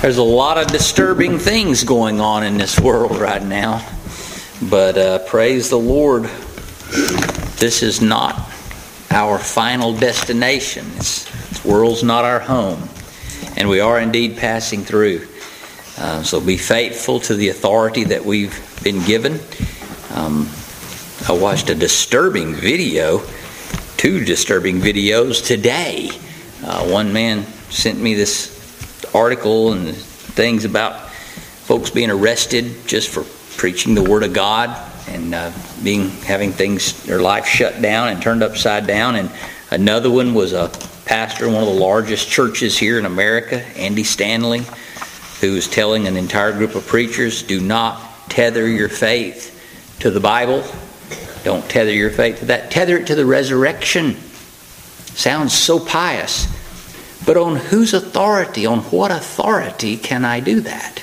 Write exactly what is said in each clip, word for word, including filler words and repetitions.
There's a lot of disturbing things going on in this world right now. But uh, praise the Lord, this is not our final destination. This, this world's not our home. And we are indeed passing through. Uh, so be faithful to the authority that we've been given. Um, I watched a disturbing video, two disturbing videos today. Uh, one man sent me this article and things about folks being arrested just for preaching the Word of God and uh, being having things, their life shut down and turned upside down. And another one was a pastor in one of the largest churches here in America, Andy Stanley, who was telling an entire group of preachers, do not tether your faith to the Bible. Don't tether your faith to that. Tether it to the resurrection. Sounds so pious. But on whose authority, on what authority can I do that?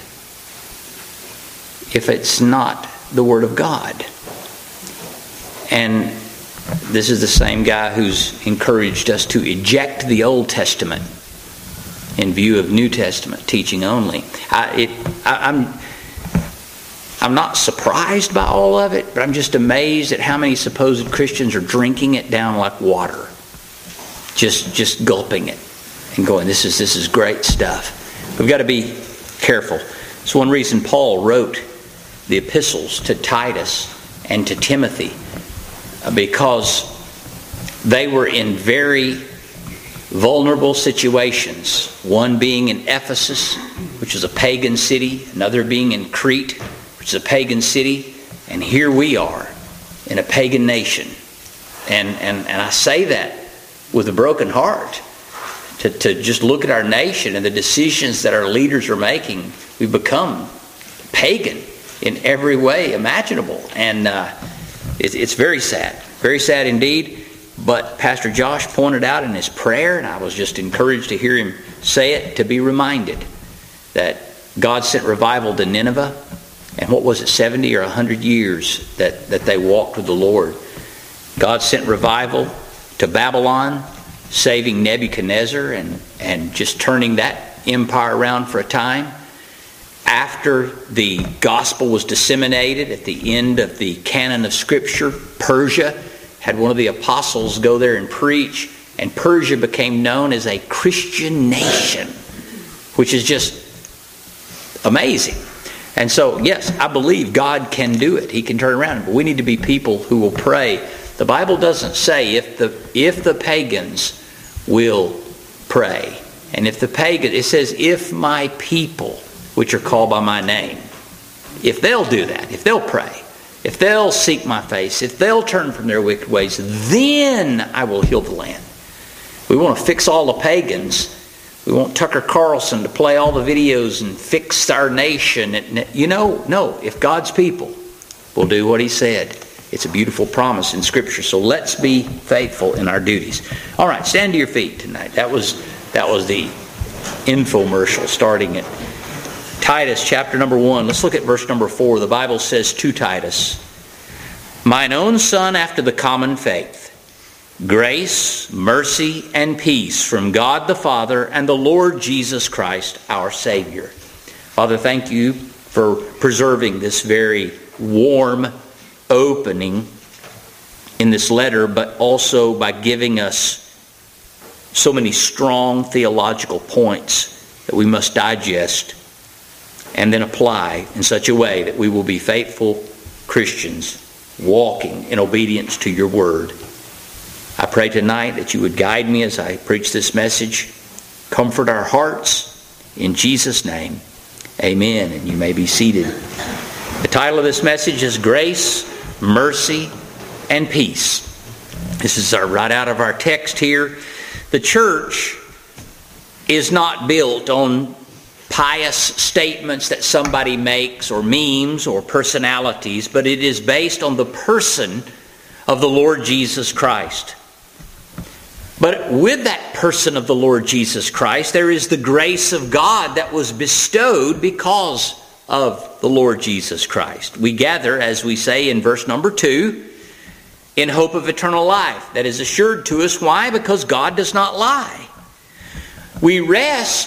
If it's not the Word of God. And this is the same guy who's encouraged us to eject the Old Testament in view of New Testament teaching only. I, it, I, I'm, I'm not surprised by all of it, but I'm just amazed at how many supposed Christians are drinking it down like water. Just, just gulping it. And going, this is this is great stuff. We've got to be careful. It's one reason Paul wrote the epistles to Titus and to Timothy, because they were in very vulnerable situations. One being in Ephesus, which is a pagan city. Another being in Crete, which is a pagan city. And here we are in a pagan nation. And, and, and I say that with a broken heart. To, to just look at our nation and the decisions that our leaders are making. We've become pagan in every way imaginable. And uh, it, it's very sad. Very sad indeed. But Pastor Josh pointed out in his prayer, and I was just encouraged to hear him say it, to be reminded that God sent revival to Nineveh. And what was it, seventy or one hundred years that, that they walked with the Lord. God sent revival to Babylon, saving Nebuchadnezzar and, and just turning that empire around for a time. After the gospel was disseminated at the end of the canon of Scripture, Persia had one of the apostles go there and preach, and Persia became known as a Christian nation, which is just amazing. And so, yes, I believe God can do it. He can turn around. But we need to be people who will pray. The Bible doesn't say if the if the pagans will pray. And if the pagan, it says, if my people, which are called by my name, if they'll do that, if they'll pray, if they'll seek my face, if they'll turn from their wicked ways, then I will heal the land. We want to fix all the pagans. We want Tucker Carlson to play all the videos and fix our nation. You know, no, if God's people will do what He said, it's a beautiful promise in Scripture. So let's be faithful in our duties. All right, stand to your feet tonight. That was that was the infomercial starting at Titus chapter number one. Let's look at verse number four. The Bible says to Titus, mine own son after the common faith, grace, mercy, and peace from God the Father and the Lord Jesus Christ our Savior. Father, thank you for preserving this very warm opening in this letter, but also by giving us so many strong theological points that we must digest and then apply in such a way that we will be faithful Christians walking in obedience to your word. I pray tonight that you would guide me as I preach this message. Comfort our hearts in Jesus' name. Amen. And you may be seated. The title of this message is Grace, Mercy, and Peace. This is our, right out of our text here. The church is not built on pious statements that somebody makes or memes or personalities, but it is based on the person of the Lord Jesus Christ. But with that person of the Lord Jesus Christ, there is the grace of God that was bestowed because of the Lord Jesus Christ. We gather, as we say in verse number two, in hope of eternal life that is assured to us. Why? Because God does not lie. We rest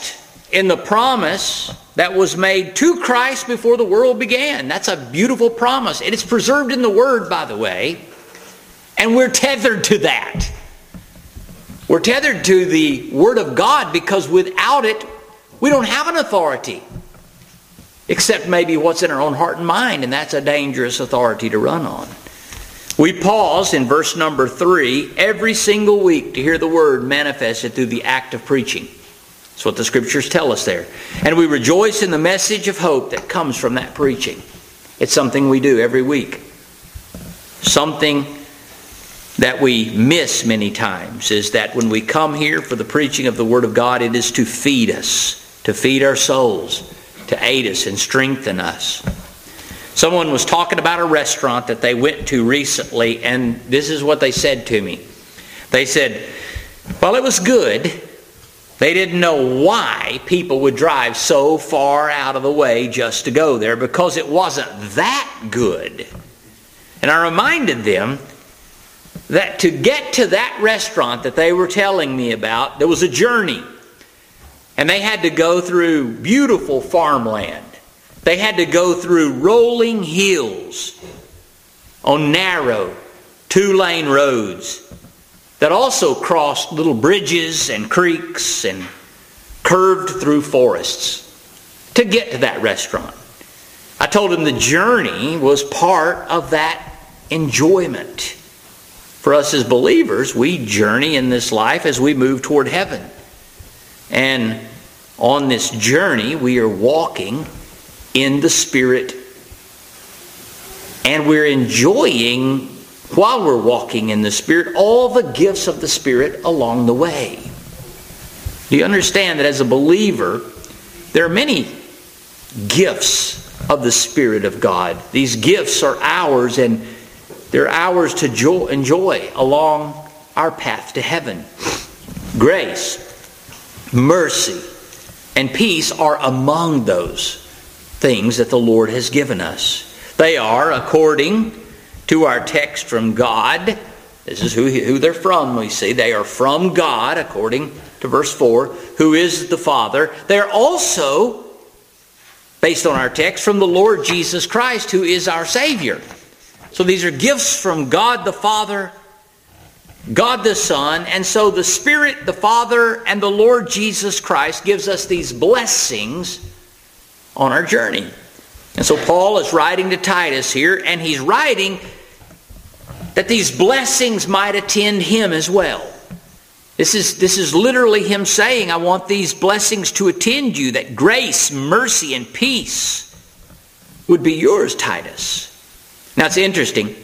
in the promise that was made to Christ before the world began. That's a beautiful promise. It is preserved in the Word, by the way. And we're tethered to that. We're tethered to the Word of God because without it, we don't have an authority. Except maybe what's in our own heart and mind, and that's a dangerous authority to run on. We pause in verse number three every single week to hear the Word manifested through the act of preaching. That's what the Scriptures tell us there. And we rejoice in the message of hope that comes from that preaching. It's something we do every week. Something that we miss many times is that when we come here for the preaching of the Word of God, it is to feed us, to feed our souls, to aid us and strengthen us. Someone was talking about a restaurant that they went to recently, and this is what they said to me. They said, well, it was good. They didn't know why people would drive so far out of the way just to go there, because it wasn't that good. And I reminded them that to get to that restaurant that they were telling me about, there was a journey. And they had to go through beautiful farmland. They had to go through rolling hills on narrow two-lane roads that also crossed little bridges and creeks and curved through forests to get to that restaurant. I told them the journey was part of that enjoyment. For us as believers, we journey in this life as we move toward heaven. And on this journey, we are walking in the Spirit. And we're enjoying, while we're walking in the Spirit, all the gifts of the Spirit along the way. Do you understand that as a believer, there are many gifts of the Spirit of God? These gifts are ours, and they're ours to jo- enjoy along our path to heaven. Grace, mercy, and peace are among those things that the Lord has given us. They are, according to our text from God, this is who, who they're from, we see. They are from God, according to verse four, who is the Father. They're also, based on our text, from the Lord Jesus Christ, who is our Savior. So these are gifts from God the Father, God the Son, and so the Spirit, the Father, and the Lord Jesus Christ gives us these blessings on our journey. And so Paul is writing to Titus here, and he's writing that these blessings might attend him as well. This is, this is literally him saying, I want these blessings to attend you, that grace, mercy, and peace would be yours, Titus. Now it's interesting.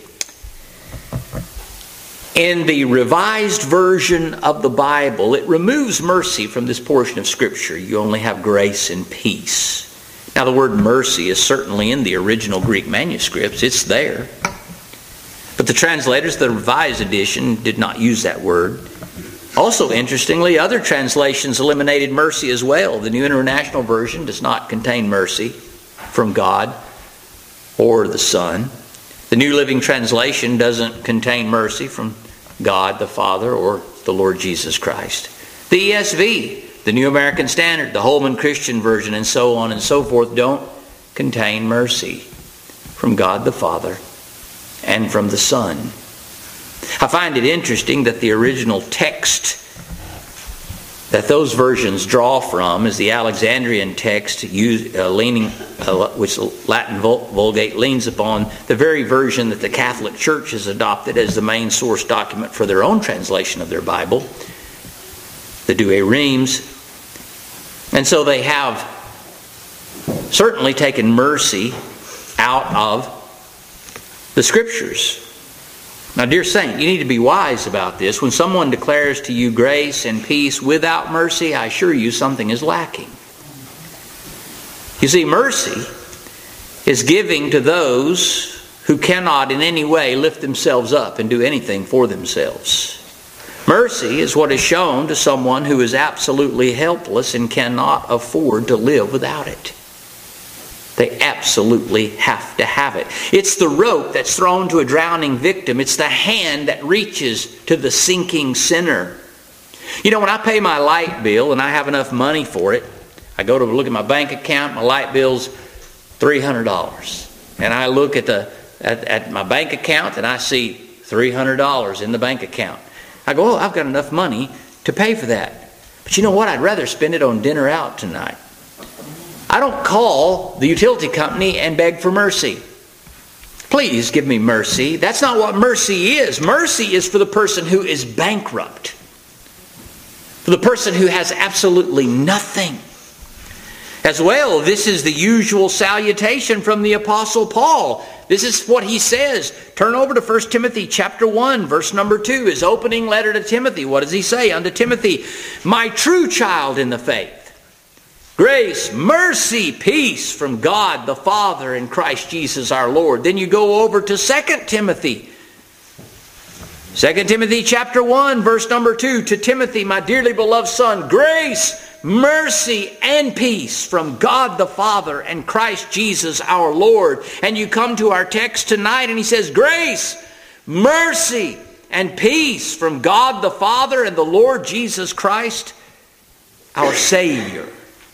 In the Revised Version of the Bible, it removes mercy from this portion of Scripture. You only have grace and peace. Now the word mercy is certainly in the original Greek manuscripts. It's there. But the translators, the Revised Edition, did not use that word. Also, interestingly, other translations eliminated mercy as well. The New International Version does not contain mercy from God or the Son. The New Living Translation doesn't contain mercy from God the Father or the Lord Jesus Christ. The E S V, the New American Standard, the Holman Christian Version, and so on and so forth don't contain mercy from God the Father and from the Son. I find it interesting that the original text that those versions draw from is the Alexandrian text, used, uh, leaning, uh, which the Latin Vulgate leans upon, the very version that the Catholic Church has adopted as the main source document for their own translation of their Bible, the Douay Rheims. And so they have certainly taken mercy out of the Scriptures. Now, dear saint, you need to be wise about this. When someone declares to you grace and peace without mercy, I assure you something is lacking. You see, mercy is giving to those who cannot in any way lift themselves up and do anything for themselves. Mercy is what is shown to someone who is absolutely helpless and cannot afford to live without it. They absolutely have to have it. It's the rope that's thrown to a drowning victim. It's the hand that reaches to the sinking sinner. You know, when I pay my light bill and I have enough money for it, I go to look at my bank account, my light bill's three hundred dollars. And I look at the at, at my bank account and I see three hundred dollars in the bank account. I go, oh, I've got enough money to pay for that. But you know what? I'd rather spend it on dinner out tonight. I don't call the utility company and beg for mercy. Please give me mercy. That's not what mercy is. Mercy is for the person who is bankrupt. For the person who has absolutely nothing. As well, this is the usual salutation from the Apostle Paul. This is what he says. Turn over to First Timothy chapter one, verse number two, his opening letter to Timothy. What does he say? Unto Timothy, my true child in the faith. Grace, mercy, peace from God the Father and Christ Jesus our Lord. Then you go over to Second Timothy. Second Timothy chapter one, verse number two. To Timothy, my dearly beloved son, grace, mercy, and peace from God the Father and Christ Jesus our Lord. And you come to our text tonight and he says, grace, mercy, and peace from God the Father and the Lord Jesus Christ, our Savior.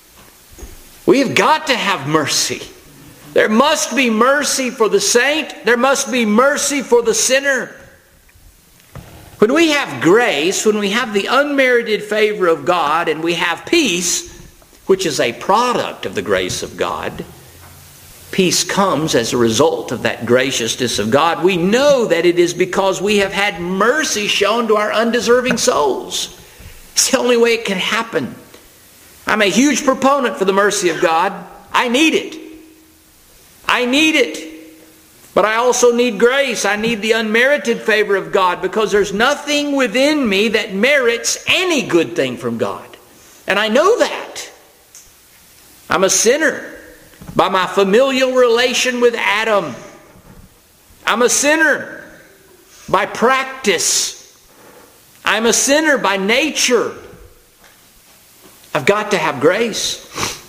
We have got to have mercy. There must be mercy for the saint. There must be mercy for the sinner. When we have grace, when we have the unmerited favor of God, and we have peace, which is a product of the grace of God, peace comes as a result of that graciousness of God. We know that it is because we have had mercy shown to our undeserving souls. It's the only way it can happen. I'm a huge proponent for the mercy of God. I need it. I need it. But I also need grace. I need the unmerited favor of God because there's nothing within me that merits any good thing from God. And I know that. I'm a sinner by my familial relation with Adam. I'm a sinner by practice. I'm a sinner by nature. I've got to have grace.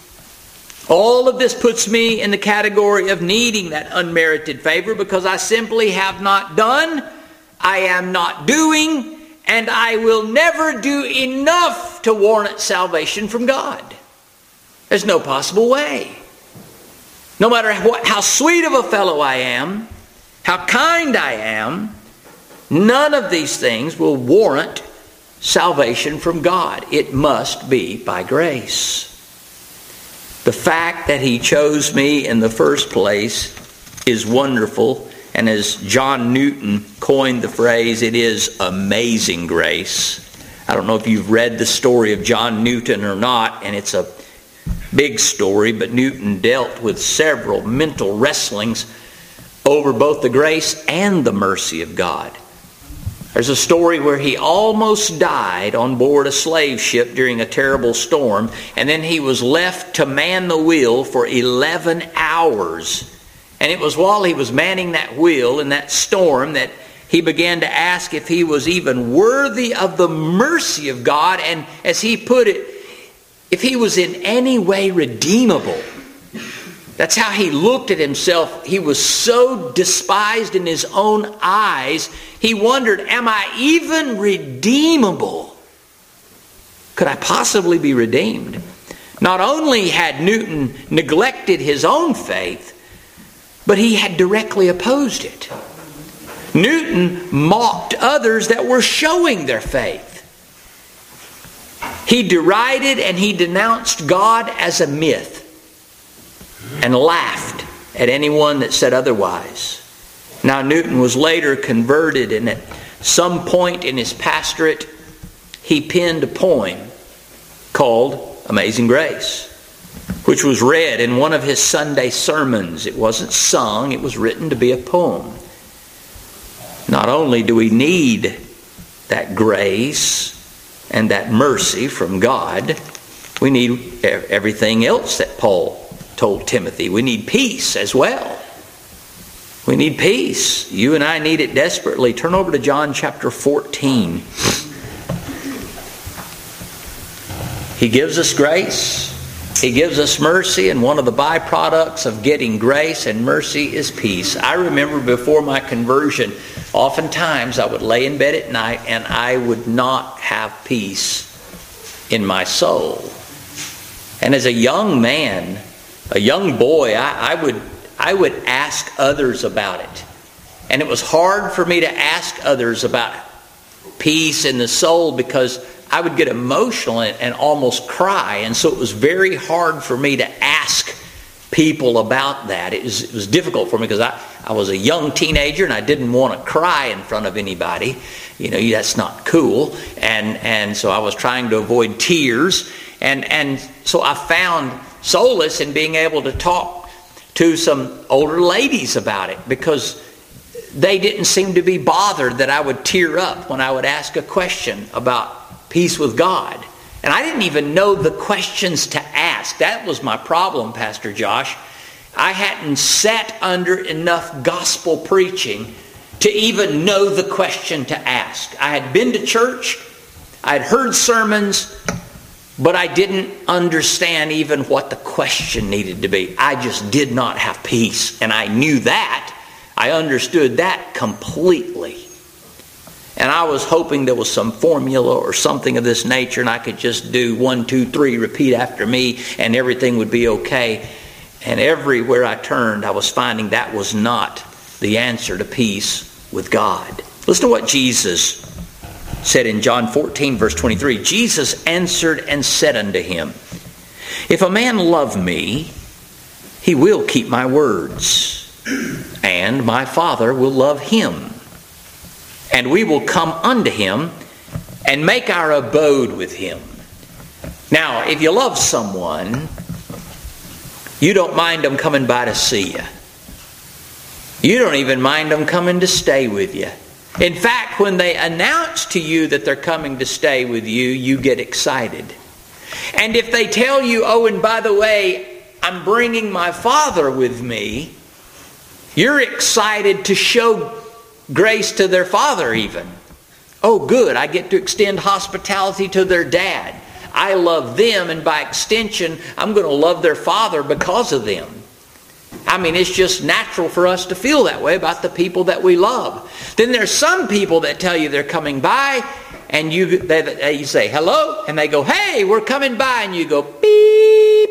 All of this puts me in the category of needing that unmerited favor because I simply have not done, I am not doing, and I will never do enough to warrant salvation from God. There's no possible way. No matter what, how sweet of a fellow I am, how kind I am, none of these things will warrant salvation from God. It must be by grace. The fact that He chose me in the first place is wonderful. And as John Newton coined the phrase, it is amazing grace. I don't know if you've read the story of John Newton or not, and it's a big story, but Newton dealt with several mental wrestlings over both the grace and the mercy of God. There's a story where he almost died on board a slave ship during a terrible storm, and then he was left to man the wheel for eleven hours. And it was while he was manning that wheel in that storm that he began to ask if he was even worthy of the mercy of God, and as he put it, if he was in any way redeemable. That's how he looked at himself. He was so despised in his own eyes. He wondered, am I even redeemable? Could I possibly be redeemed? Not only had Newton neglected his own faith, but he had directly opposed it. Newton mocked others that were showing their faith. He derided and he denounced God as a myth, and laughed at anyone that said otherwise. Now Newton was later converted, and at some point in his pastorate, he penned a poem called Amazing Grace, which was read in one of his Sunday sermons. It wasn't sung, it was written to be a poem. Not only do we need that grace and that mercy from God, we need everything else that Paul told Timothy. We need peace as well. We need peace. You and I need it desperately. Turn over to John chapter fourteen. He gives us grace. He gives us mercy, and one of the byproducts of getting grace and mercy is peace. I remember before my conversion, oftentimes I would lay in bed at night and I would not have peace in my soul. And as a young man, a young boy, I, I would I would ask others about it. And it was hard for me to ask others about peace in the soul because I would get emotional and, and almost cry. And so it was very hard for me to ask people about that. It was, it was difficult for me because I, I was a young teenager and I didn't want to cry in front of anybody. You know, that's not cool. And and so I was trying to avoid tears. And, and so I found solace in being able to talk to some older ladies about it because they didn't seem to be bothered that I would tear up when I would ask a question about peace with God. And I didn't even know the questions to ask. That was my problem, Pastor Josh. I hadn't sat under enough gospel preaching to even know the question to ask. I had been to church, I had heard sermons, but I didn't understand even what the question needed to be. I just did not have peace. And I knew that. I understood that completely. And I was hoping there was some formula or something of this nature and I could just do one, two, three, repeat after me and everything would be okay. And everywhere I turned, I was finding that was not the answer to peace with God. Listen to what Jesus said in John fourteen, verse twenty-three. Jesus answered and said unto him, If a man love me, he will keep my words, and my Father will love him. And we will come unto him and make our abode with him. Now, if you love someone, you don't mind them coming by to see you. You don't even mind them coming to stay with you. In fact, when they announce to you that they're coming to stay with you, you get excited. And if they tell you, oh, and by the way, I'm bringing my Father with me, you're excited to show grace to their father even. Oh, good, I get to extend hospitality to their dad. I love them, and by extension, I'm going to love their father because of them. I mean, it's just natural for us to feel that way about the people that we love. Then there's some people that tell you they're coming by, and you they, they, you say, hello, and they go, hey, we're coming by, and you go, beep,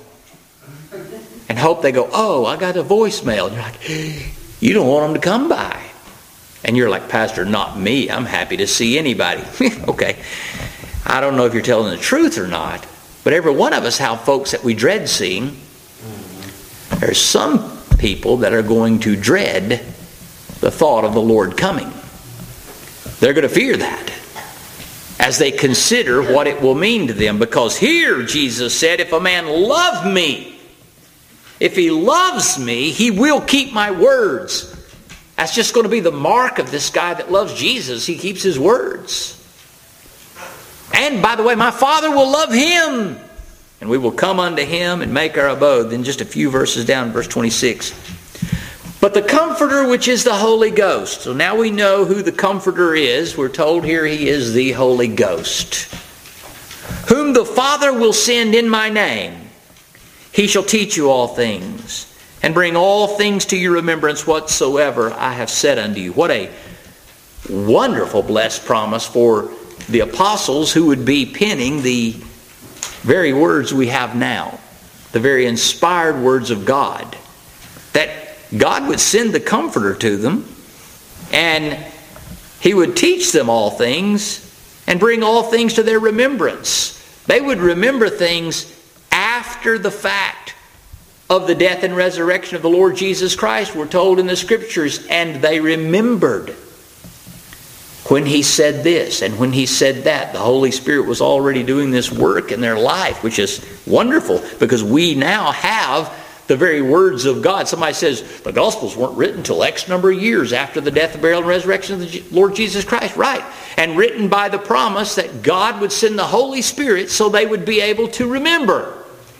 and hope they go, oh, I got a voicemail. And you're like, you don't want them to come by. And you're like, Pastor, not me. I'm happy to see anybody. Okay. I don't know if you're telling the truth or not, but every one of us have folks that we dread seeing. There's some people that are going to dread the thought of the Lord coming. They're going to fear that as they consider what it will mean to them. Because here Jesus said, if a man love me, if he loves me, he will keep my words. That's just going to be the mark of this guy that loves Jesus. He keeps his words. And by the way, my Father will love him. And we will come unto him and make our abode. Then just a few verses down, verse twenty-six. But the Comforter, which is the Holy Ghost. So now we know who the Comforter is. We're told here he is the Holy Ghost. Whom the Father will send in my name. He shall teach you all things, and bring all things to your remembrance whatsoever I have said unto you. What a wonderful blessed promise for the apostles who would be penning the very words we have now. The very inspired words of God. That God would send the Comforter to them, and he would teach them all things and bring all things to their remembrance. They would remember things after the fact of the death and resurrection of the Lord Jesus Christ. We're told in the Scriptures, and they remembered when he said this and when he said that. The Holy Spirit was already doing this work in their life, which is wonderful because we now have the very words of God. Somebody says the Gospels weren't written until X number of years after the death, burial, and resurrection of the Lord Jesus Christ. Right. And written by the promise that God would send the Holy Spirit so they would be able to remember.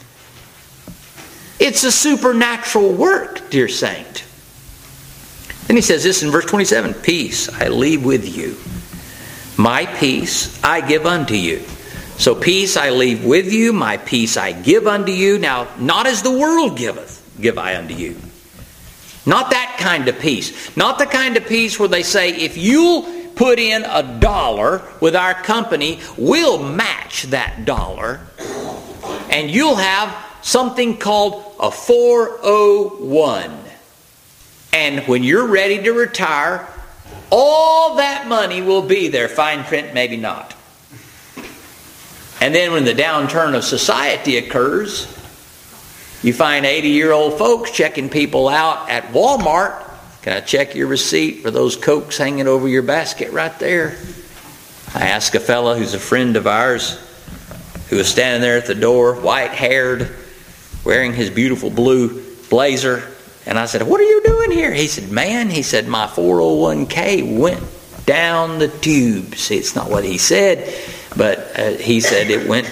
It's a supernatural work, dear saint. Then he says this in verse twenty-seven. Peace I leave with you. My peace I give unto you. So peace I leave with you. My peace I give unto you. Now, not as the world giveth, give I unto you. Not that kind of peace. Not the kind of peace where they say, if you'll put in a dollar with our company, we'll match that dollar. and you'll have something called a four oh one. And when you're ready to retire, all that money will be there. Fine print, maybe not. And then when the downturn of society occurs, you find eighty-year-old folks checking people out at Walmart. Can I check your receipt for those Cokes hanging over your basket right there? I asked a fellow who's a friend of ours who was standing there at the door, white-haired, wearing his beautiful blue blazer. And I said, what are you doing here? He said, man, he said, my four oh one k went down the tube. See, it's not what he said, but uh, he said it went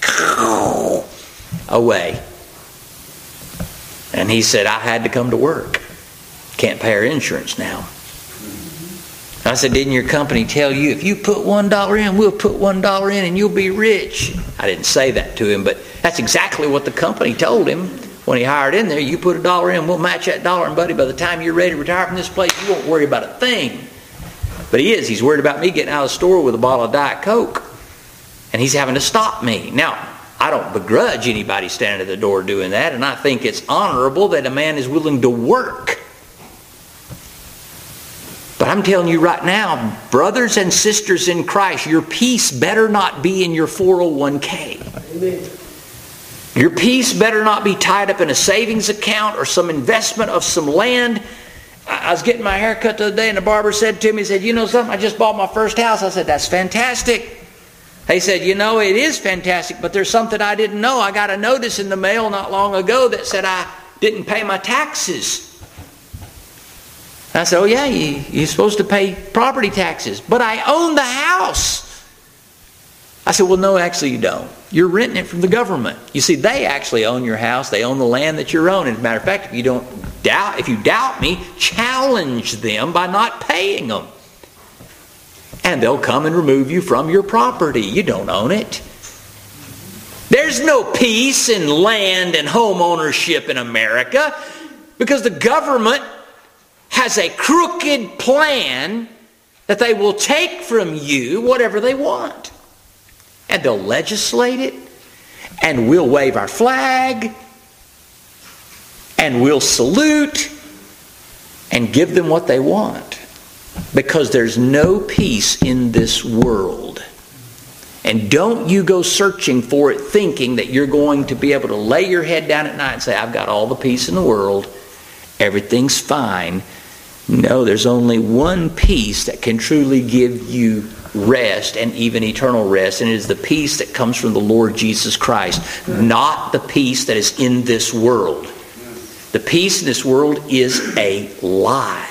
away. And he said, I had to come to work. Can't pay our insurance now. I said, didn't your company tell you if you put one dollar in, we'll put one dollar in and you'll be rich? I didn't say that to him, but that's exactly what the company told him when he hired in there. You put a dollar in, we'll match that dollar, and buddy, by the time you're ready to retire from this place, you won't worry about a thing. But he is. He's worried about me getting out of the store with a bottle of Diet Coke. And he's having to stop me. Now, I don't begrudge anybody standing at the door doing that, and I think it's honorable that a man is willing to work. But I'm telling you right now, brothers and sisters in Christ, your peace better not be in your four oh one k. Amen. Your peace better not be tied up in a savings account or some investment of some land. I was getting my hair cut the other day, and the barber said to me, he said, you know something, I just bought my first house. I said, that's fantastic. He said, you know, it is fantastic, but there's something I didn't know. I got a notice in the mail not long ago that said I didn't pay my taxes. I said, oh yeah, you, you're supposed to pay property taxes. But I own the house. I said, well, no, actually you don't. You're renting it from the government. You see, they actually own your house. They own the land that you're owning. As a matter of fact, if you don't doubt, if you doubt me, challenge them by not paying them. And they'll come and remove you from your property. You don't own it. There's no peace in land and home ownership in America because the government has a crooked plan that they will take from you whatever they want. And they'll legislate it, and we'll wave our flag, and we'll salute, and give them what they want. Because there's no peace in this world. And don't you go searching for it thinking that you're going to be able to lay your head down at night and say, I've got all the peace in the world, everything's fine. No, there's only one peace that can truly give you rest and even eternal rest, and it is the peace that comes from the Lord Jesus Christ, not the peace that is in this world. The peace in this world is a lie.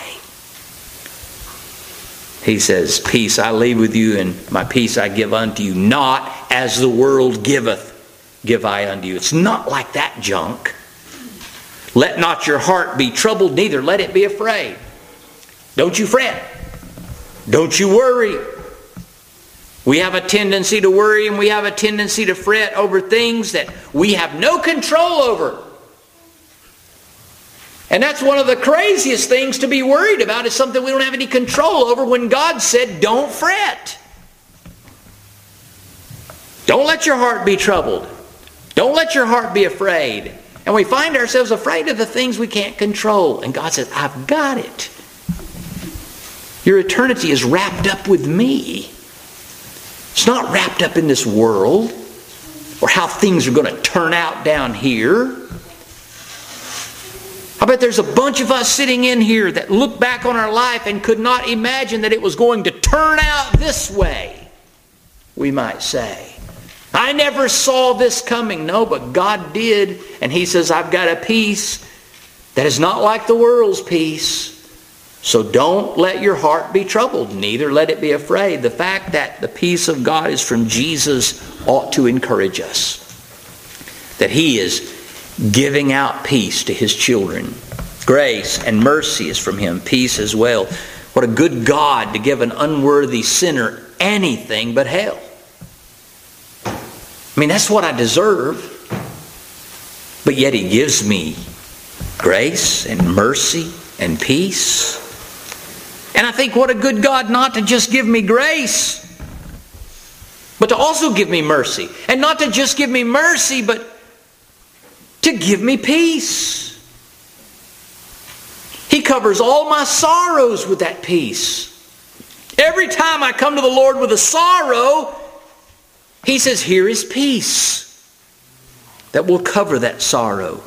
He says, peace I leave with you, and my peace I give unto you, not as the world giveth, give I unto you. It's not like that junk. Let not your heart be troubled, neither let it be afraid. Don't you fret. Don't you worry. We have a tendency to worry, and we have a tendency to fret over things that we have no control over. And that's one of the craziest things to be worried about, is something we don't have any control over, when God said, don't fret. Don't let your heart be troubled. Don't let your heart be afraid. And we find ourselves afraid of the things we can't control. And God says, I've got it. Your eternity is wrapped up with me. It's not wrapped up in this world or how things are going to turn out down here. I bet there's a bunch of us sitting in here that look back on our life and could not imagine that it was going to turn out this way, we might say. I never saw this coming. No, but God did. And He says, I've got a peace that is not like the world's peace. So don't let your heart be troubled, neither let it be afraid. The fact that the peace of God is from Jesus ought to encourage us. That He is giving out peace to His children. Grace and mercy is from Him, peace as well. What a good God to give an unworthy sinner anything but hell. I mean, that's what I deserve. But yet He gives me grace and mercy and peace. And I think, what a good God not to just give me grace, but to also give me mercy. And not to just give me mercy, but to give me peace. He covers all my sorrows with that peace. Every time I come to the Lord with a sorrow, He says, here is peace that will cover that sorrow.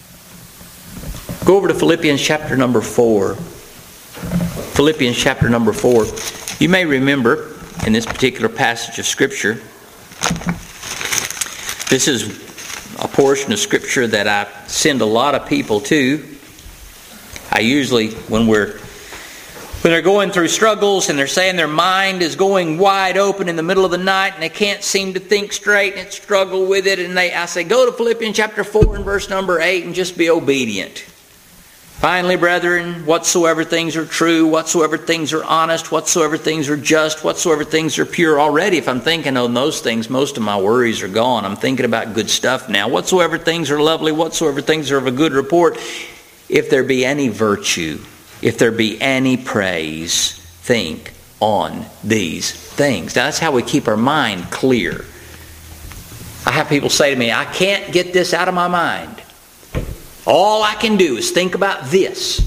Go over to Philippians chapter number four. Philippians chapter number four. You may remember in this particular passage of Scripture, this is a portion of Scripture that I send a lot of people to. I usually, when we're when they're going through struggles and they're saying their mind is going wide open in the middle of the night and they can't seem to think straight and struggle with it, and they I say, go to Philippians chapter four and verse number eight and just be obedient. Finally, brethren, whatsoever things are true, whatsoever things are honest, whatsoever things are just, whatsoever things are pure. Already, if I'm thinking on those things, most of my worries are gone. I'm thinking about good stuff now. Whatsoever things are lovely, whatsoever things are of a good report, if there be any virtue, if there be any praise, think on these things. Now, that's how we keep our mind clear. I have people say to me, I can't get this out of my mind. All I can do is think about this.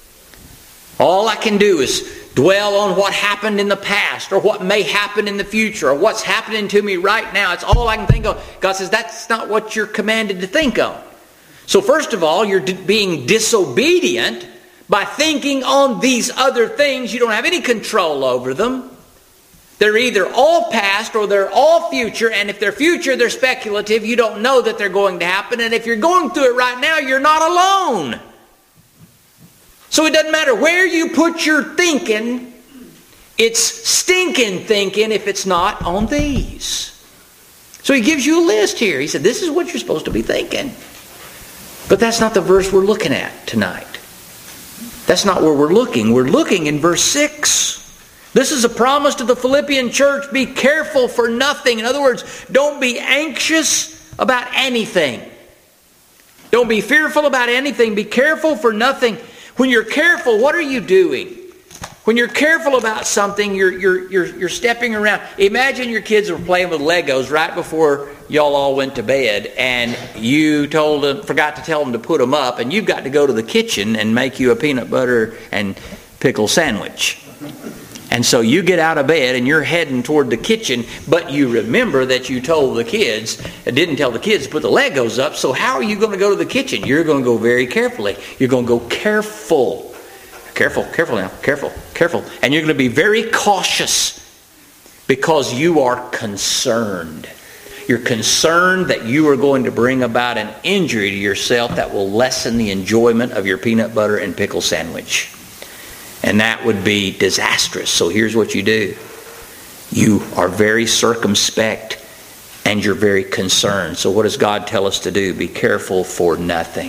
All I can do is dwell on what happened in the past or what may happen in the future or what's happening to me right now. It's all I can think of. God says that's not what you're commanded to think of. So first of all, you're being disobedient by thinking on these other things. You don't have any control over them. They're either all past or they're all future, and if they're future, they're speculative. You don't know that they're going to happen, and if you're going through it right now, you're not alone. So it doesn't matter where you put your thinking, it's stinking thinking if it's not on these. So He gives you a list here. He said, this is what you're supposed to be thinking. But that's not the verse we're looking at tonight. That's not where we're looking. We're looking in verse six. This is a promise to the Philippian church. Be careful for nothing. In other words, don't be anxious about anything. Don't be fearful about anything. Be careful for nothing. When you're careful, what are you doing? When you're careful about something, you're, you're, you're, you're stepping around. Imagine your kids were playing with Legos right before y'all all went to bed, and you told them, forgot to tell them to put them up, and you've got to go to the kitchen and make you a peanut butter and pickle sandwich. And so you get out of bed and you're heading toward the kitchen, but you remember that you told the kids, didn't tell the kids to put the Legos up, so how are you going to go to the kitchen? You're going to go very carefully. You're going to go careful. Careful, careful now, careful, careful. And you're going to be very cautious because you are concerned. You're concerned that you are going to bring about an injury to yourself that will lessen the enjoyment of your peanut butter and pickle sandwich. And that would be disastrous. So here's what you do. You are very circumspect and you're very concerned. So what does God tell us to do? Be careful for nothing.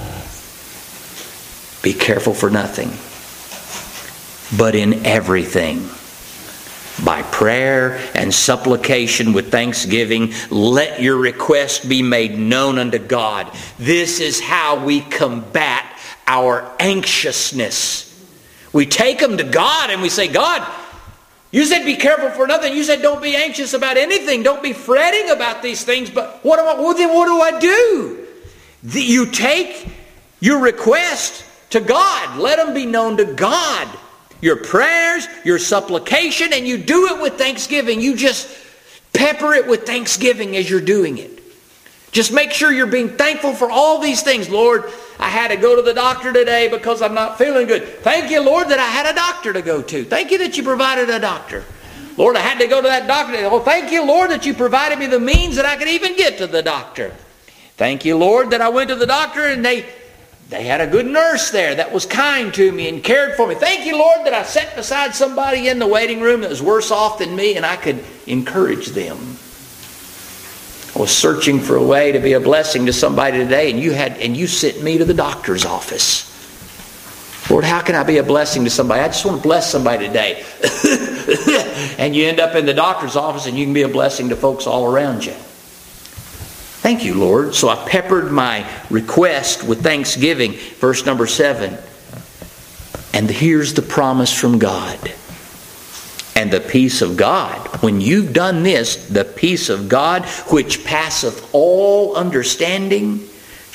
Be careful for nothing. But in everything, by prayer and supplication with thanksgiving, let your request be made known unto God. This is how we combat our anxiousness. We take them to God and we say, God, you said be careful for nothing. You said don't be anxious about anything. Don't be fretting about these things. But what, am I, well, then what do I do? The, you take your request to God. Let them be known to God. Your prayers, your supplication, and you do it with thanksgiving. You just pepper it with thanksgiving as you're doing it. Just make sure you're being thankful for all these things. Lord, I had to go to the doctor today because I'm not feeling good. Thank you, Lord, that I had a doctor to go to. Thank you that you provided a doctor. Lord, I had to go to that doctor today. Oh, thank you, Lord, that you provided me the means that I could even get to the doctor. Thank you, Lord, that I went to the doctor and they, they had a good nurse there that was kind to me and cared for me. Thank you, Lord, that I sat beside somebody in the waiting room that was worse off than me and I could encourage them. I was searching for a way to be a blessing to somebody today, and you had and you sent me to the doctor's office. Lord, how can I be a blessing to somebody? I just want to bless somebody today. And you end up in the doctor's office and you can be a blessing to folks all around you. Thank you, Lord. So I peppered my request with thanksgiving. Verse number seven. And here's the promise from God. And the peace of God. When you've done this, the peace of God, which passeth all understanding,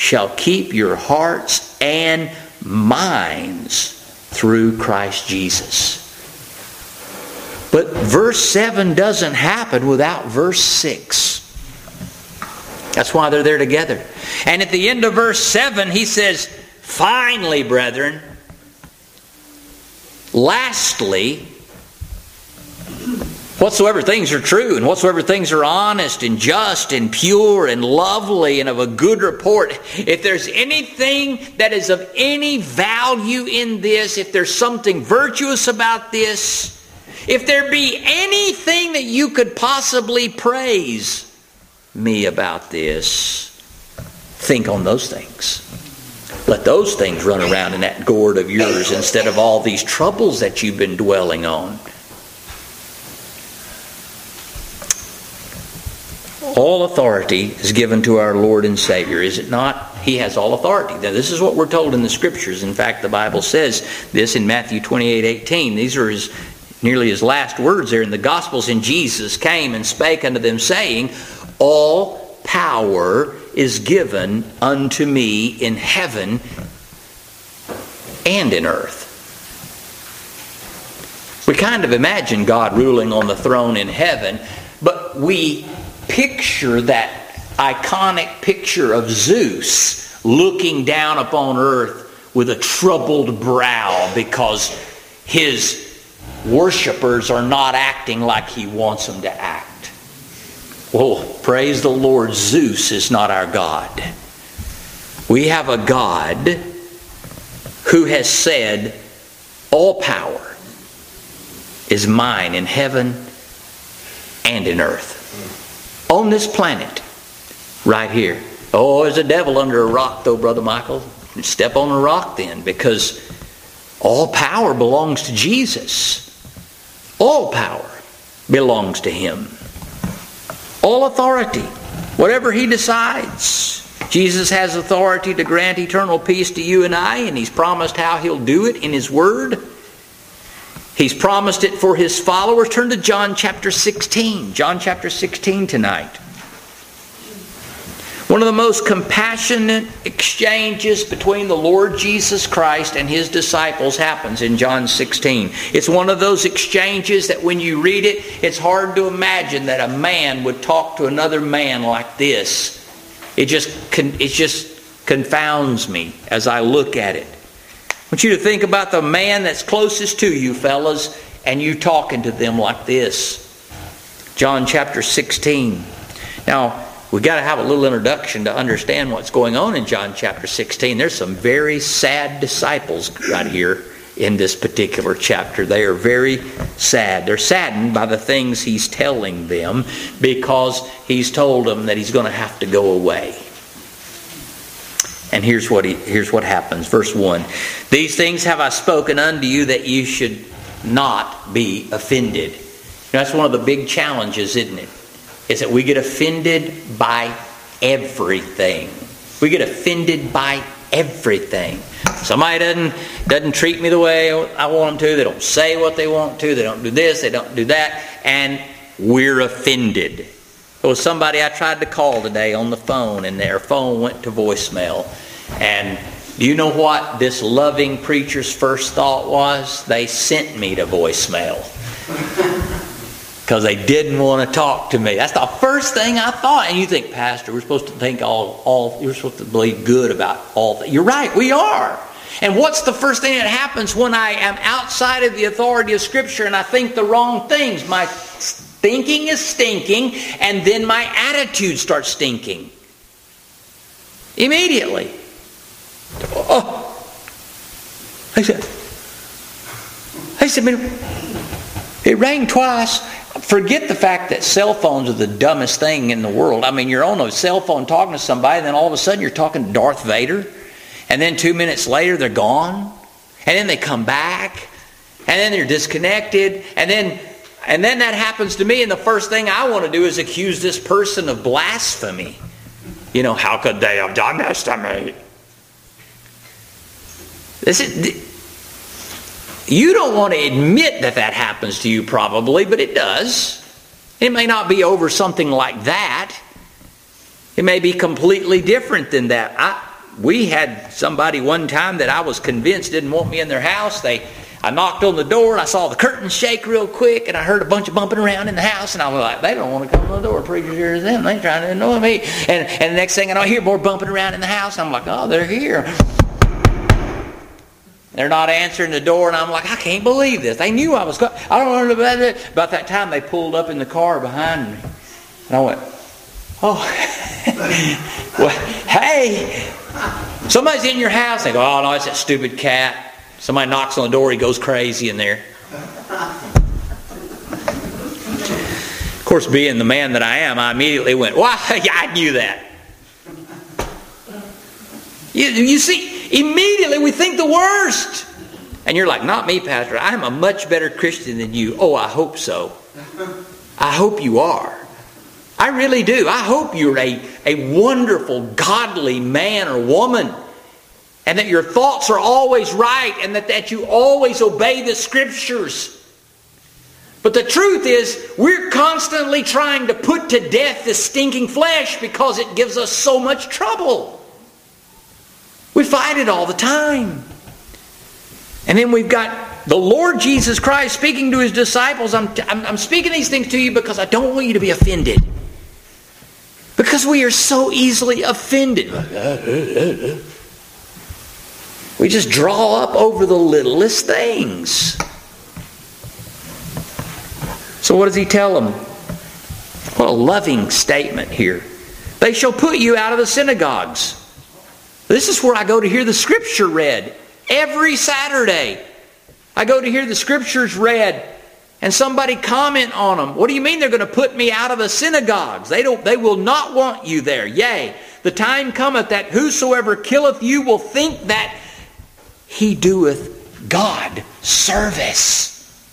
shall keep your hearts and minds through Christ Jesus. But verse seven doesn't happen without verse six. That's why they're there together. And at the end of verse seven, he says, finally, brethren, lastly, whatsoever things are true, and whatsoever things are honest and just and pure and lovely and of a good report, if there's anything that is of any value in this, if there's something virtuous about this, if there be anything that you could possibly praise me about this, think on those things. Let those things run around in that gourd of yours instead of all these troubles that you've been dwelling on. All authority is given to our Lord and Savior, is it not? He has all authority. Now, this is what we're told in the Scriptures. In fact, the Bible says this in Matthew twenty-eight eighteen. These are his, nearly his last words there in the Gospels. And Jesus came and spake unto them, saying, all power is given unto me in heaven and in earth. We kind of imagine God ruling on the throne in heaven, but we picture that iconic picture of Zeus looking down upon earth with a troubled brow because his worshipers are not acting like he wants them to act. Well, praise the Lord, Zeus is not our God. We have a God who has said, all power is mine in heaven and in earth. On this planet, right here. Oh, there's a devil under a rock though, Brother Michael. Step on a rock then, because all power belongs to Jesus. All power belongs to Him. All authority, whatever He decides. Jesus has authority to grant eternal peace to you and I, and He's promised how He'll do it in His Word. He's promised it for His followers. Turn to John chapter sixteen. John chapter sixteen tonight. One of the most compassionate exchanges between the Lord Jesus Christ and His disciples happens in John sixteen. It's one of those exchanges that when you read it, it's hard to imagine that a man would talk to another man like this. It just, it just confounds me as I look at it. I want you to think about the man that's closest to you, fellas, and you talking to them like this. John chapter sixteen. Now, we've got to have a little introduction to understand what's going on in John chapter sixteen. There's some very sad disciples right here in this particular chapter. They are very sad. They're saddened by the things He's telling them because He's told them that He's going to have to go away. And here's what he, here's what happens. Verse one. These things have I spoken unto you that you should not be offended. Now, that's one of the big challenges, isn't it? Is that we get offended by everything. We get offended by everything. Somebody doesn't, doesn't treat me the way I want them to. They don't say what they want to. They don't do this. They don't do that. And we're offended. There was somebody I tried to call today on the phone, and their phone went to voicemail. And do you know what this loving preacher's first thought was? They sent me to voicemail. Because they didn't want to talk to me. That's the first thing I thought. And you think, Pastor, we're supposed to think all, all you're supposed to believe good about all things. You're right, we are. And what's the first thing that happens when I am outside of the authority of Scripture and I think the wrong things? My thinking is stinking, and then my attitude starts stinking. Immediately. Oh. I said, I said, man, it rang twice. Forget the fact that cell phones are the dumbest thing in the world. I mean, you're on a cell phone talking to somebody, and then all of a sudden you're talking to Darth Vader, and then two minutes later they're gone, and then they come back, and then they're disconnected, and then and then that happens to me, and the first thing I want to do is accuse this person of blasphemy. You know, how could they have done this to me? This is... You don't want to admit that that happens to you probably, but it does. It may not be over something like that. It may be completely different than that. I, we had somebody one time that I was convinced didn't want me in their house. They, I knocked on the door, and I saw the curtains shake real quick, and I heard a bunch of bumping around in the house, and I was like, they don't want to come to the door. Preacher's here to them. They're trying to annoy me. And, and the next thing I know, I hear more bumping around in the house. I'm like, oh, they're here. They're not answering the door, and I'm like, I can't believe this. They knew I was going. I don't know about it. About that time, they pulled up in the car behind me, and I went, oh, well, hey, somebody's in your house. They go, oh no, it's that stupid cat. Somebody knocks on the door, he goes crazy in there. Of course, being the man that I am, I immediately went, well, yeah, I knew that. You, you see, immediately we think the worst. And you're like, not me, Pastor. I'm a much better Christian than you. Oh, I hope so. I hope you are. I really do. I hope you're a, a wonderful, godly man or woman. And that your thoughts are always right. And that, that you always obey the Scriptures. But the truth is, we're constantly trying to put to death this stinking flesh because it gives us so much trouble. We fight it all the time. And then we've got the Lord Jesus Christ speaking to His disciples. I'm, I'm, I'm speaking these things to you because I don't want you to be offended. Because we are so easily offended. We just draw up over the littlest things. So what does He tell them? What a loving statement here. They shall put you out of the synagogues. This is where I go to hear the Scripture read. Every Saturday, I go to hear the Scriptures read. And somebody comment on them. What do you mean they're going to put me out of the synagogues? They don't. They will not want you there. Yea, the time cometh that whosoever killeth you will think that he doeth God service.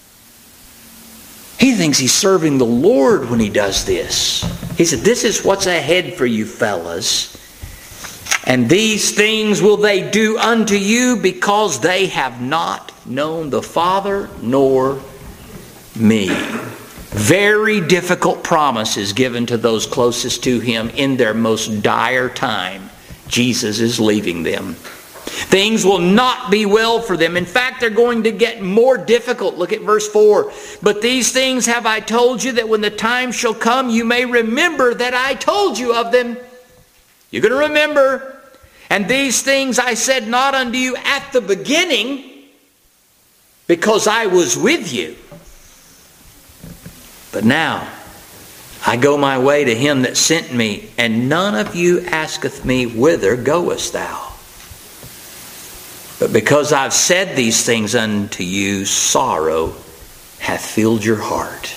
He thinks he's serving the Lord when he does this. He said, this is what's ahead for you fellas. And these things will they do unto you because they have not known the Father nor me. Very difficult promises given to those closest to Him in their most dire time. Jesus is leaving them. Things will not be well for them. In fact, they're going to get more difficult. Look at verse four. But these things have I told you, that when the time shall come, you may remember that I told you of them. You're going to remember. And these things I said not unto you at the beginning, because I was with you. But now I go my way to Him that sent me, and none of you asketh me, whither goest thou? But because I've said these things unto you, sorrow hath filled your heart.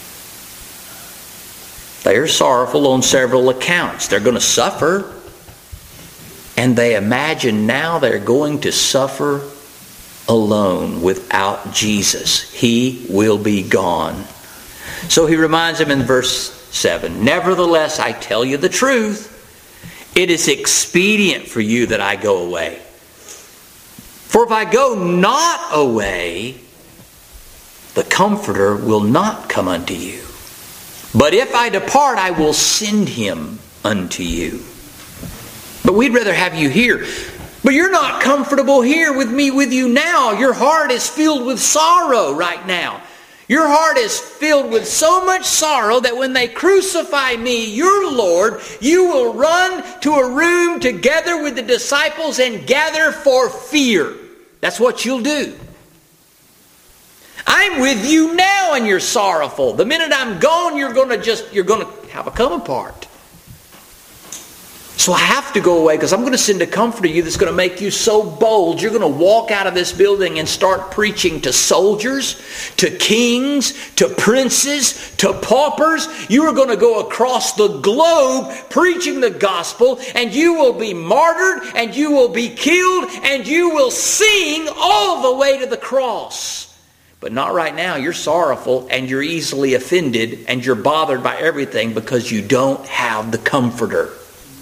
They are sorrowful on several accounts. They're going to suffer. And they imagine now they're going to suffer alone without Jesus. He will be gone. So He reminds them in verse seven, nevertheless, I tell you the truth. It is expedient for you that I go away. For if I go not away, the Comforter will not come unto you. But if I depart, I will send Him unto you. But we'd rather have you here. But you're not comfortable here with me with you now. Your heart is filled with sorrow right now. Your heart is filled with so much sorrow that when they crucify me, your Lord, you will run to a room together with the disciples and gather for fear. That's what you'll do. I'm with you now and you're sorrowful. The minute I'm gone, you're going to just, you're going to have a come apart. So I have to go away because I'm going to send a comforter to you that's going to make you so bold. You're going to walk out of this building and start preaching to soldiers, to kings, to princes, to paupers. You are going to go across the globe preaching the gospel, and you will be martyred, and you will be killed, and you will sing all the way to the cross. But not right now. You're sorrowful and you're easily offended and you're bothered by everything because you don't have the comforter.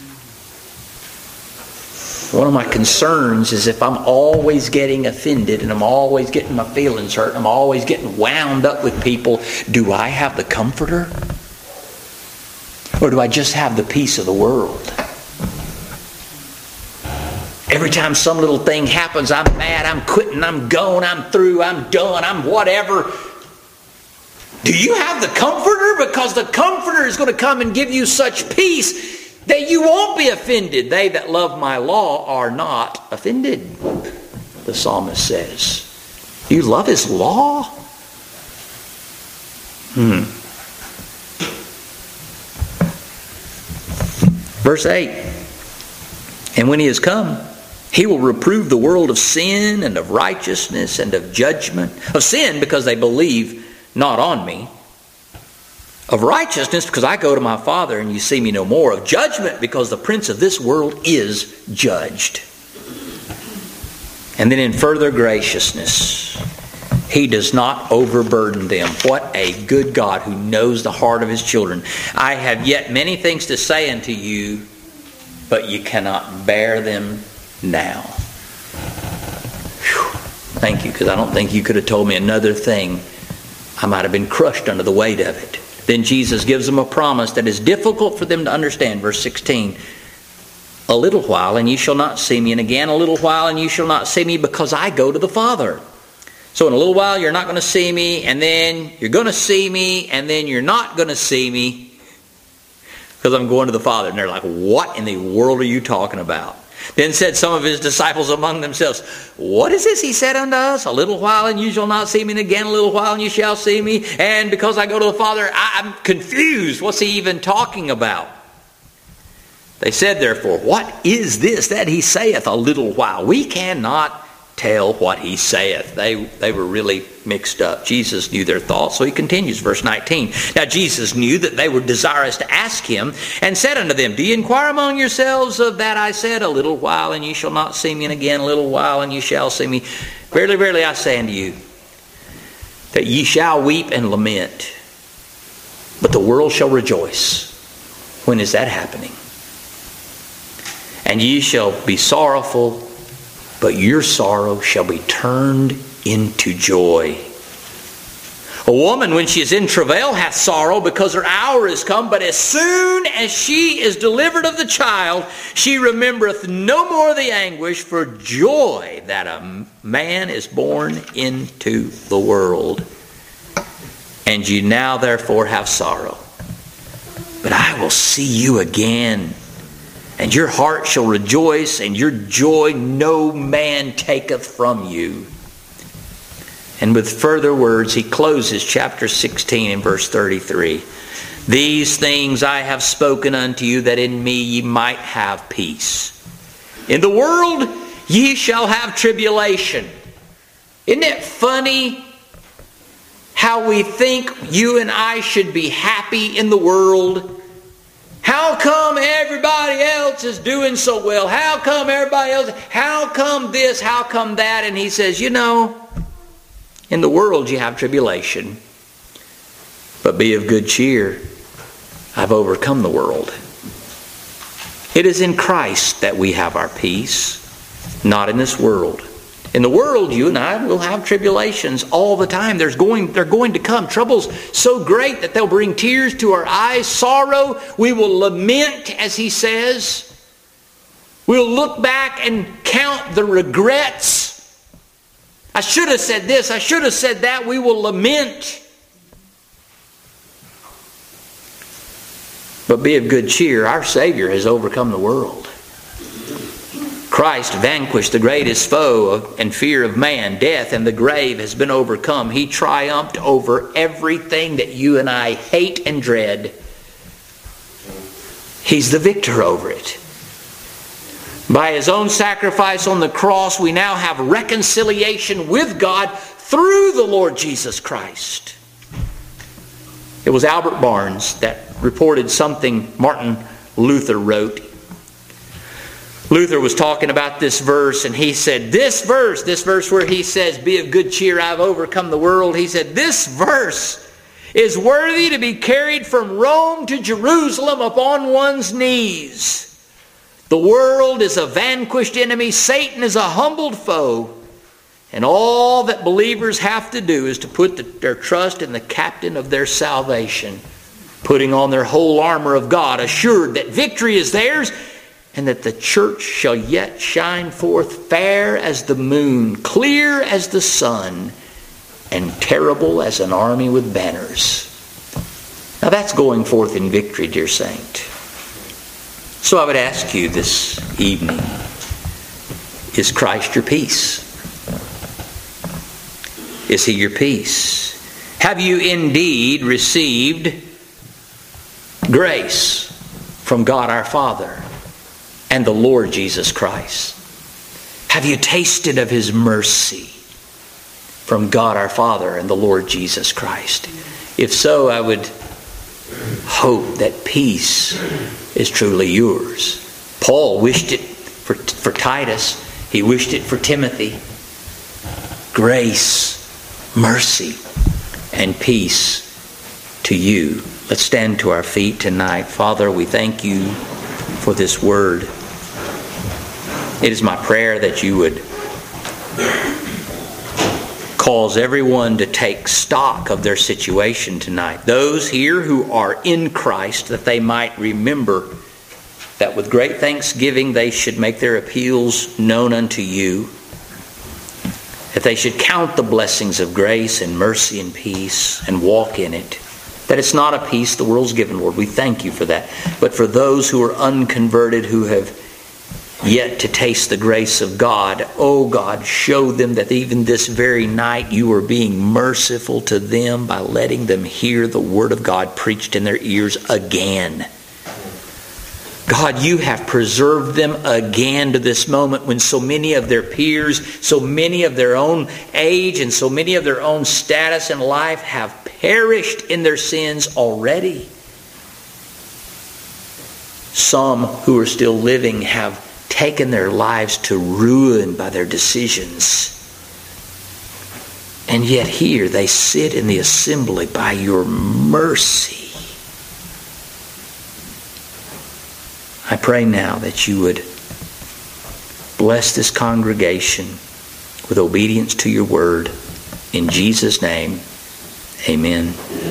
One of my concerns is if I'm always getting offended and I'm always getting my feelings hurt and I'm always getting wound up with people, do I have the comforter? Or do I just have the peace of the world? Every time some little thing happens, I'm mad, I'm quitting, I'm going, I'm through, I'm done, I'm whatever. Do you have the Comforter? Because the Comforter is going to come and give you such peace that you won't be offended. They that love my law are not offended, the psalmist says. You love his law? Hmm. Verse eight. And when he has come, he will reprove the world of sin and of righteousness and of judgment. Of sin, because they believe not on me. Of righteousness, because I go to my Father and you see me no more. Of judgment, because the prince of this world is judged. And then in further graciousness, he does not overburden them. What a good God who knows the heart of his children. I have yet many things to say unto you, but you cannot bear them now. Whew. Thank you, because I don't think you could have told me another thing. I might have been crushed under the weight of it. Then Jesus gives them a promise that is difficult for them to understand. Verse sixteen. A little while and ye shall not see me, and again a little while and you shall not see me, because I go to the Father. So in a little while you're not going to see me, and then you're going to see me, and then you're not going to see me, because I'm going to the Father. And they're like, what in the world are you talking about? Then said some of his disciples among themselves, what is this he said unto us? A little while and you shall not see me, and again a little while and you shall see me. And because I go to the Father, I'm confused. What's he even talking about? They said therefore, what is this that he saith a little while? We cannot tell what he saith. They, they were really mixed up. Jesus knew their thoughts, so he continues, verse nineteen. Now Jesus knew that they were desirous to ask him, and said unto them, do ye inquire among yourselves of that I said, a little while and ye shall not see me, and again a little while and ye shall see me? Verily, verily, I say unto you, that ye shall weep and lament, but the world shall rejoice. When is that happening? And ye shall be sorrowful, but your sorrow shall be turned into joy. A woman, when she is in travail, hath sorrow, because her hour is come. But as soon as she is delivered of the child, she remembereth no more the anguish for joy that a man is born into the world. And ye now therefore have sorrow. But I will see you again, and your heart shall rejoice, and your joy no man taketh from you. And with further words, he closes chapter sixteen in verse thirty-three. These things I have spoken unto you, that in me ye might have peace. In the world ye shall have tribulation. Isn't it funny how we think you and I should be happy in the world? How come everybody else is doing so well? How come everybody else? How come this? How come that? And he says, you know, in the world you have tribulation, but be of good cheer. I've overcome the world. It is in Christ that we have our peace, not in this world. In the world, you and I will have tribulations all the time. There's going, they're going to come. Troubles so great that they'll bring tears to our eyes. Sorrow, we will lament, as he says. We'll look back and count the regrets. I should have said this. I should have said that. We will lament. But be of good cheer. Our Savior has overcome the world. Christ vanquished the greatest foe and fear of man. Death and the grave has been overcome. He triumphed over everything that you and I hate and dread. He's the victor over it. By his own sacrifice on the cross, we now have reconciliation with God through the Lord Jesus Christ. It was Albert Barnes that reported something Martin Luther wrote. Luther was talking about this verse, and he said, this verse, this verse where he says, be of good cheer, I've overcome the world. He said, this verse is worthy to be carried from Rome to Jerusalem upon one's knees. The world is a vanquished enemy. Satan is a humbled foe. And all that believers have to do is to put the, their trust in the captain of their salvation, putting on their whole armor of God, assured that victory is theirs, and that the church shall yet shine forth fair as the moon, clear as the sun, and terrible as an army with banners. Now that's going forth in victory, dear saint. So I would ask you this evening, is Christ your peace? Is He your peace? Have you indeed received grace from God our Father and the Lord Jesus Christ? Have you tasted of His mercy from God our Father and the Lord Jesus Christ? If so, I would hope that peace is truly yours. Paul wished it for, for Titus. He wished it for Timothy. Grace, mercy, and peace to you. Let's stand to our feet tonight. Father, we thank you for this word. It is my prayer that you would cause everyone to take stock of their situation tonight. Those here who are in Christ, that they might remember that with great thanksgiving they should make their appeals known unto you. That they should count the blessings of grace and mercy and peace and walk in it. That it's not a peace the world's given, Lord. We thank you for that. But for those who are unconverted, who have yet to taste the grace of God, oh God, show them that even this very night you are being merciful to them by letting them hear the Word of God preached in their ears again. God, you have preserved them again to this moment when so many of their peers, so many of their own age, and so many of their own status in life have perished in their sins already. Some who are still living have taken their lives to ruin by their decisions. And yet here they sit in the assembly by your mercy. I pray now that you would bless this congregation with obedience to your word. In Jesus' name, amen.